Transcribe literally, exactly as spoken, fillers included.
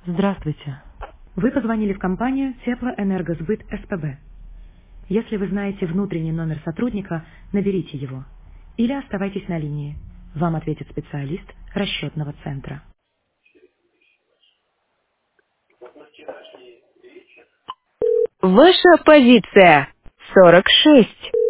Здравствуйте. Вы позвонили в компанию Теплоэнергосбыт СПБ. Если вы знаете внутренний номер сотрудника, наберите его. Или оставайтесь на линии. Вам ответит специалист расчетного центра. Ваша позиция сорок шесть.